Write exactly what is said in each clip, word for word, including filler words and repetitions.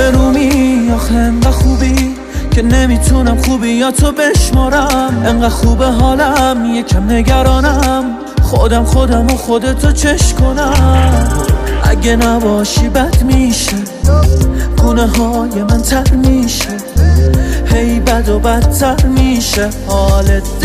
رومی آخه انقدر خوبی که نمیتونم خوبیاتو بشمارم. انقدر خوبه حالم یکم نگرانم، خودم خودم و خودتو چش کنم. اگه نباشی بد میشه، گونه های من تر میشه، هی بد و بدتر میشه حال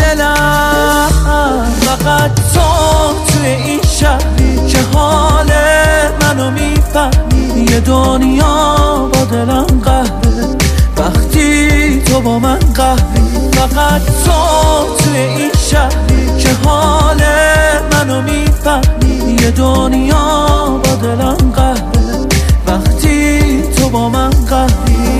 دلم. فقط تو توی این شهری که حال منو میفهمی. یه دنیا با دلم قهره وقتی تو با من قهری. فقط تو توی این شهری که حال منو میفهمی. یه دنیا با دلم قهره وقتی تو با من قهری.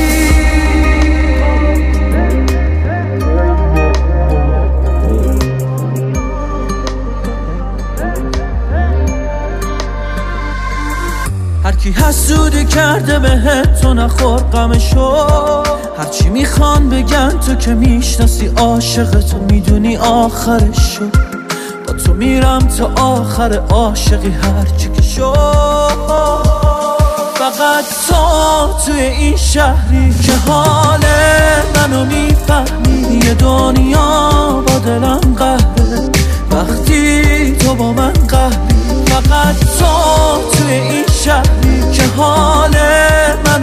هرکی حسودی کرده بهت تو نخور غمشو. هرچی میخوان بگن تو که میشناسی عاشق تو میدونی آخرشو. با تو میرم تا آخر عاشقی هرچی که شو. فقط تو توی این شهری که حال منو میفهمی. یه دنیا با دلم قهره وقتی تو با من قهری. فقط تو توی این شهری که حال من